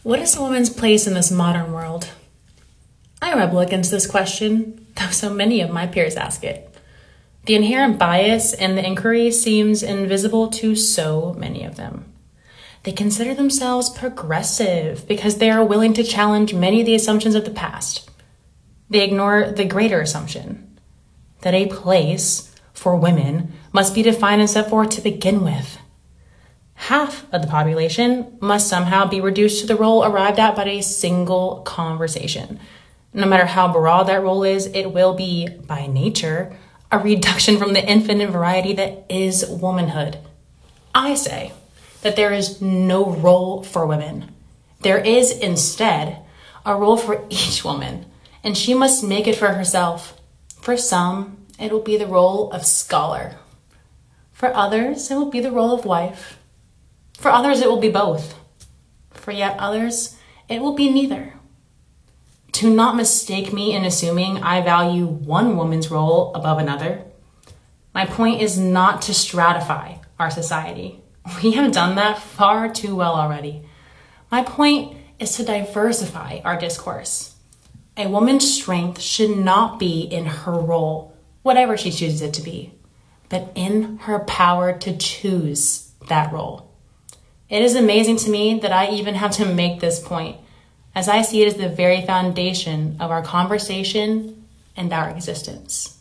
What is a woman's place in this modern world? I rebel against this question, though so many of my peers ask it. The inherent bias in the inquiry seems invisible to so many of them. They consider themselves progressive because they are willing to challenge many of the assumptions of the past. They ignore the greater assumption that a place for women must be defined and set forth to begin with. Half of the population must somehow be reduced to the role arrived at by a single conversation. No matter how broad that role is, it will be, by nature, a reduction from the infinite variety that is womanhood. I say that there is no role for women. There is instead a role for each woman, and she must make it for herself. For some, it will be the role of scholar. For others, it will be the role of wife. For others, it will be both. For yet others, it will be neither. Do not mistake me in assuming I value one woman's role above another. My point is not to stratify our society. We have done that far too well already. My point is to diversify our discourse. A woman's strength should not be in her role, whatever she chooses it to be, but in her power to choose that role. It is amazing to me that I even have to make this point, as I see it as the very foundation of our conversation and our existence.